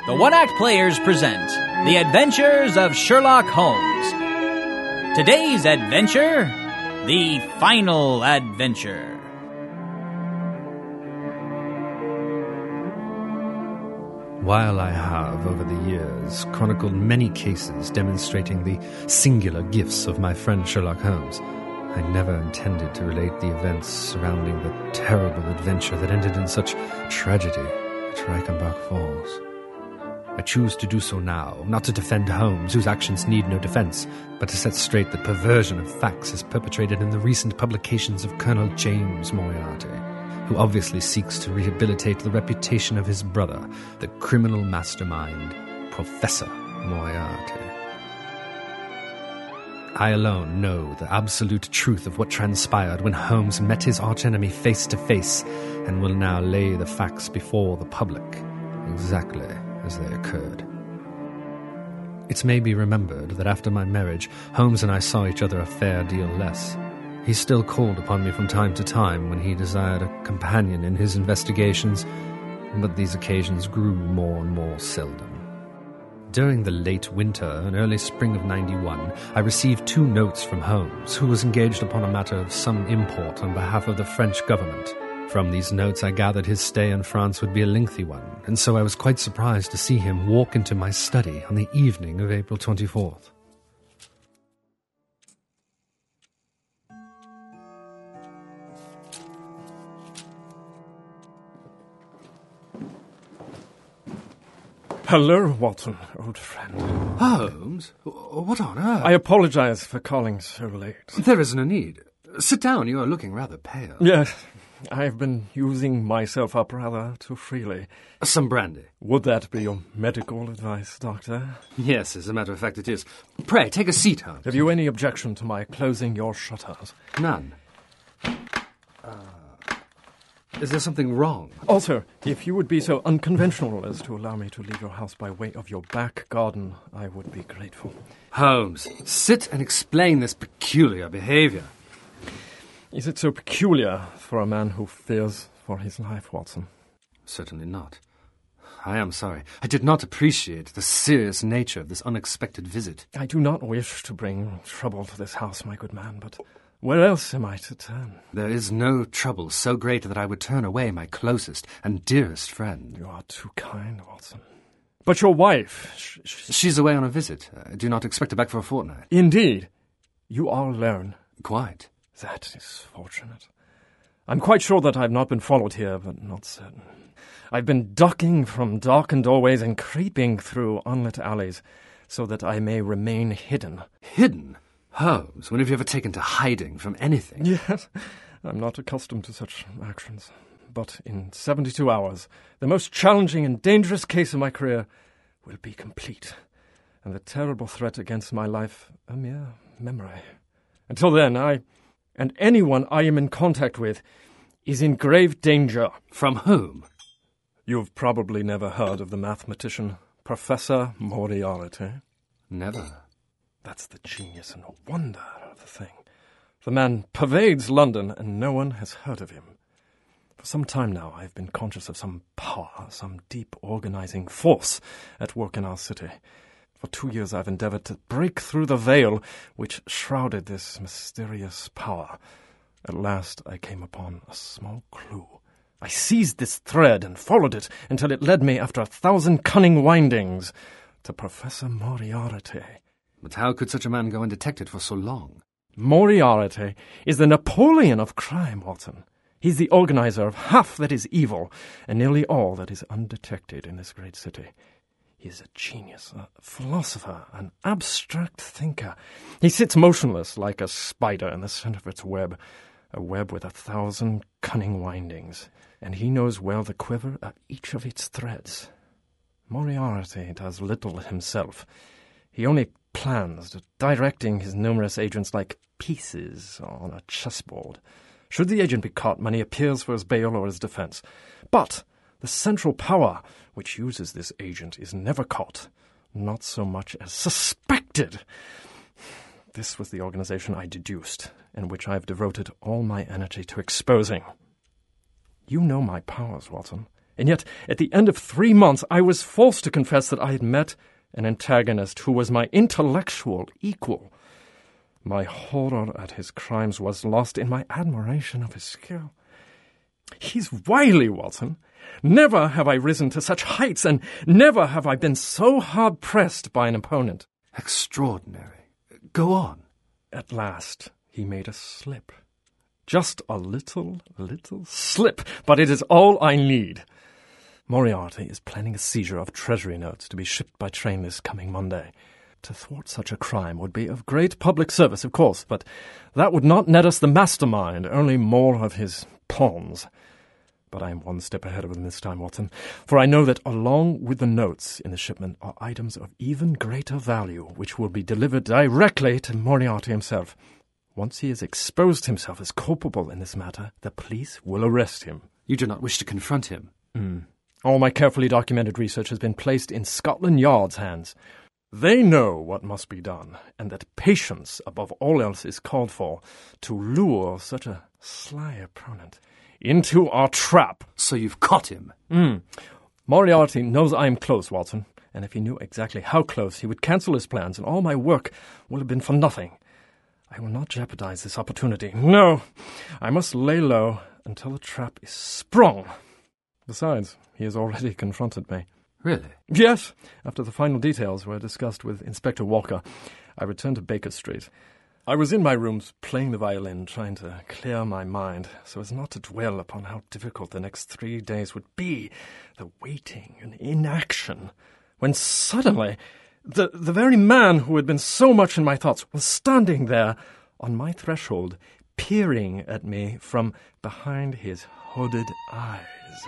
the One Act Players present The Adventures of Sherlock Holmes. Today's adventure, the final adventure. While I have, over the years, chronicled many cases demonstrating the singular gifts of my friend Sherlock Holmes, I never intended to relate the events surrounding the terrible adventure that ended in such tragedy at Reichenbach Falls. I choose to do so now, not to defend Holmes, whose actions need no defense, but to set straight the perversion of facts as perpetrated in the recent publications of Colonel James Moriarty, who obviously seeks to rehabilitate the reputation of his brother, the criminal mastermind, Professor Moriarty. I alone know the absolute truth of what transpired when Holmes met his archenemy face to face, and will now lay the facts before the public, exactly as they occurred. It may be remembered that after my marriage, Holmes and I saw each other a fair deal less. He still called upon me from time to time when he desired a companion in his investigations, but these occasions grew more and more seldom. During the late winter and early spring of '91, I received 2 notes from Holmes, who was engaged upon a matter of some import on behalf of the French government. From these notes I gathered his stay in France would be a lengthy one, and so I was quite surprised to see him walk into my study on the evening of April 24th. Hello, Watson, old friend. Holmes? What on earth? I apologize for calling so late. There is no need. Sit down, you are looking rather pale. Yes, I've been using myself up rather too freely. Some brandy. Would that be your medical advice, Doctor? Yes, as a matter of fact it is. Pray, take a seat, Holmes. Have you any objection to my closing your shutters? None. Is there something wrong? Also, if you would be so unconventional as to allow me to leave your house by way of your back garden, I would be grateful. Holmes, sit and explain this peculiar behavior. Is it so peculiar for a man who fears for his life, Watson? Certainly not. I am sorry. I did not appreciate the serious nature of this unexpected visit. I do not wish to bring trouble to this house, my good man, but where else am I to turn? There is no trouble so great that I would turn away my closest and dearest friend. You are too kind, Watson. But your wife... She's away on a visit. I do not expect her back for a fortnight. Indeed. You are alone. Quite. That is fortunate. I'm quite sure that I've not been followed here, but not certain. I've been ducking from darkened doorways and creeping through unlit alleys so that I may remain hidden. Hidden? Holmes, when have you ever taken to hiding from anything? Yes, I'm not accustomed to such actions. But in 72 hours, the most challenging and dangerous case of my career will be complete, and the terrible threat against my life a mere memory. Until then, I, and anyone I am in contact with, is in grave danger. From whom? You've probably never heard of the mathematician Professor Moriarty. Never. That's the genius and wonder of the thing. The man pervades London, and no one has heard of him. For some time now, I've been conscious of some power, some deep organizing force at work in our city. For 2 years I've endeavored to break through the veil which shrouded this mysterious power. At last I came upon a small clue. I seized this thread and followed it until it led me, after 1,000 cunning windings, to Professor Moriarty. But how could such a man go undetected for so long? Moriarty is the Napoleon of crime, Watson. He's the organizer of half that is evil and nearly all that is undetected in this great city. He is a genius, a philosopher, an abstract thinker. He sits motionless like a spider in the center of its web, a web with 1,000 cunning windings, and he knows well the quiver of each of its threads. Moriarty does little himself. He only plans, directing his numerous agents like pieces on a chessboard. Should the agent be caught, money appears for his bail or his defense. But the central power which uses this agent is never caught, not so much as suspected. This was the organization I deduced, and which I've devoted all my energy to exposing. You know my powers, Watson. And yet, at the end of 3 months, I was forced to confess that I had met an antagonist who was my intellectual equal. My horror at his crimes was lost in my admiration of his skill. He's wily, Watson. Never have I risen to such heights, and never have I been so hard-pressed by an opponent. Extraordinary. Go on. At last, he made a slip. Just a little slip, but it is all I need. Moriarty is planning a seizure of Treasury notes to be shipped by train this coming Monday. To thwart such a crime would be of great public service, of course, but that would not net us the mastermind, only more of his pawns. But I am one step ahead of him this time, Watson, for I know that along with the notes in the shipment are items of even greater value, which will be delivered directly to Moriarty himself. Once he has exposed himself as culpable in this matter, the police will arrest him. You do not wish to confront him? All my carefully documented research has been placed in Scotland Yard's hands. They know what must be done, and that patience above all else is called for to lure such a sly opponent into our trap. So you've caught him? Moriarty knows I am close, Watson, and if he knew exactly how close, he would cancel his plans, and all my work will have been for nothing. I will not jeopardize this opportunity. No, I must lay low until the trap is sprung. Besides, he has already confronted me. Really? Yes. After the final details were discussed with Inspector Walker, I returned to Baker Street. I was in my rooms playing the violin, trying to clear my mind so as not to dwell upon how difficult the next 3 days would be, the waiting and inaction, when suddenly the very man who had been so much in my thoughts was standing there on my threshold, peering at me from behind his hooded eyes.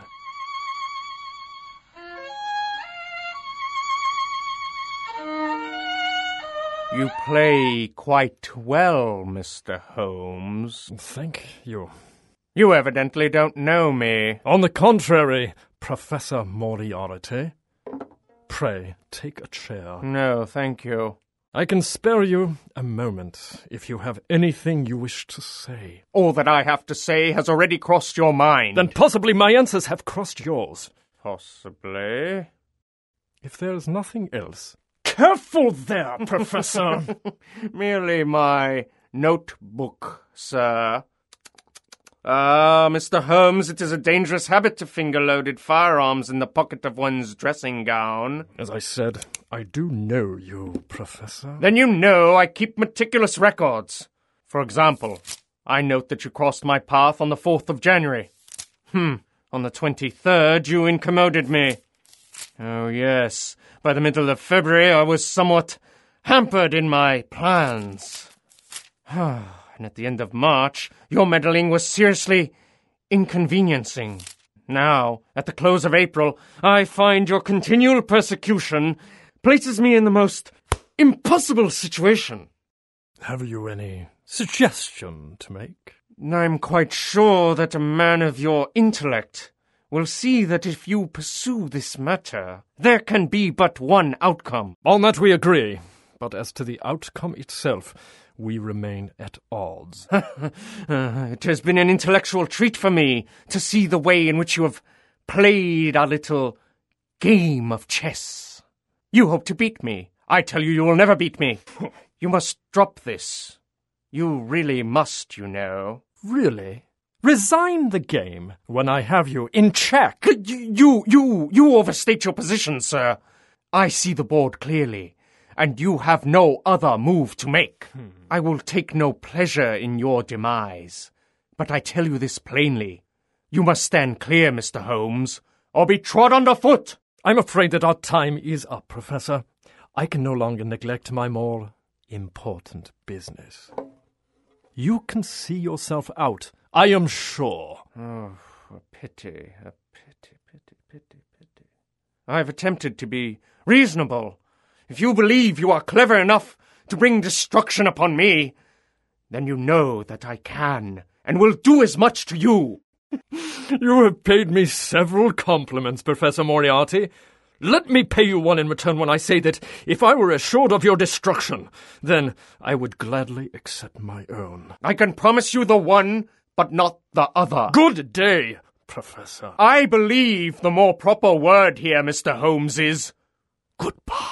You play quite well, Mr. Holmes. Thank you. You evidently don't know me. On the contrary, Professor Moriarty. Pray, take a chair. No, thank you. I can spare you a moment if you have anything you wish to say. All that I have to say has already crossed your mind. Then possibly my answers have crossed yours. Possibly. If there is nothing else... Careful there, Professor! Merely my notebook, sir. Mr. Holmes, it is a dangerous habit to finger loaded firearms in the pocket of one's dressing gown. As I said, I do know you, Professor. Then you know I keep meticulous records. For example, I note that you crossed my path on the 4th of January. On the 23rd, you incommoded me. Oh, yes. By the middle of February, I was somewhat hampered in my plans. And at the end of March, your meddling was seriously inconveniencing. Now, at the close of April, I find your continual persecution places me in the most impossible situation. Have you any suggestion to make? I'm quite sure that a man of your intellect will see that if you pursue this matter, there can be but one outcome. On that we agree. But as to the outcome itself, we remain at odds. It has been an intellectual treat for me to see the way in which you have played our little game of chess. You hope to beat me. I tell you, you will never beat me. You must drop this. You really must, you know. Really? Resign the game when I have you in check. You overstate your position, sir. I see the board clearly, and you have no other move to make. I will take no pleasure in your demise, but I tell you this plainly. You must stand clear, Mr. Holmes, or be trod underfoot. I'm afraid that our time is up, Professor. I can no longer neglect my more important business. You can see yourself out, I am sure. Oh, a pity. I've attempted to be reasonable. If you believe you are clever enough to bring destruction upon me, then you know that I can and will do as much to you. You have paid me several compliments, Professor Moriarty. Let me pay you one in return when I say that if I were assured of your destruction, then I would gladly accept my own. I can promise you the one, but not the other. Good day, Professor. I believe the more proper word here, Mr. Holmes, is goodbye.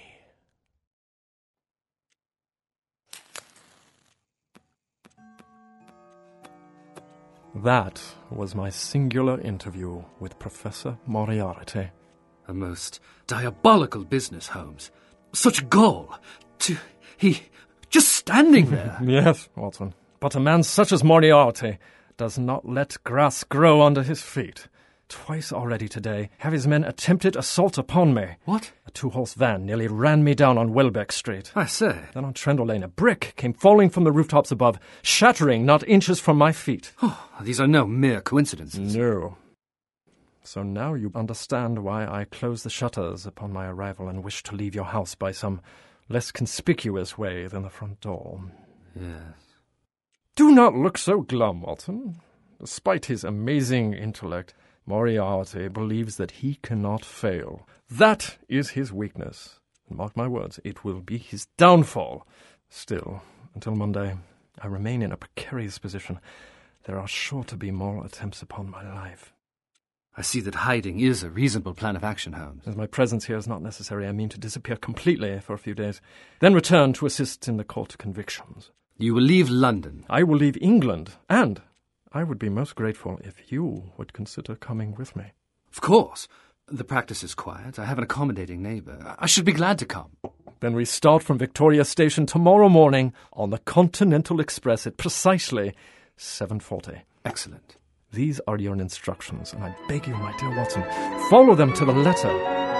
That was my singular interview with Professor Moriarty. A most diabolical business, Holmes. Such gall. He just standing there. Yes, Watson. But a man such as Moriarty does not let grass grow under his feet. Twice already today have his men attempted assault upon me. What? A 2-horse van nearly ran me down on Welbeck Street. I say. Then on Trendle Lane, a brick came falling from the rooftops above, shattering not inches from my feet. Oh, these are no mere coincidences. No. So now you understand why I closed the shutters upon my arrival and wished to leave your house by some less conspicuous way than the front door. Yes. Do not look so glum, Watson. Despite his amazing intellect, Moriarty believes that he cannot fail. That is his weakness. And mark my words, it will be his downfall. Still, until Monday, I remain in a precarious position. There are sure to be more attempts upon my life. I see that hiding is a reasonable plan of action, Holmes. As my presence here is not necessary, I mean to disappear completely for a few days, then return to assist in the court convictions. You will leave London. I will leave England, and I would be most grateful if you would consider coming with me. Of course. The practice is quiet. I have an accommodating neighbour. I should be glad to come. Then we start from Victoria Station tomorrow morning on the Continental Express at precisely 7:40. Excellent. These are your instructions, and I beg you, my dear Watson, follow them to the letter.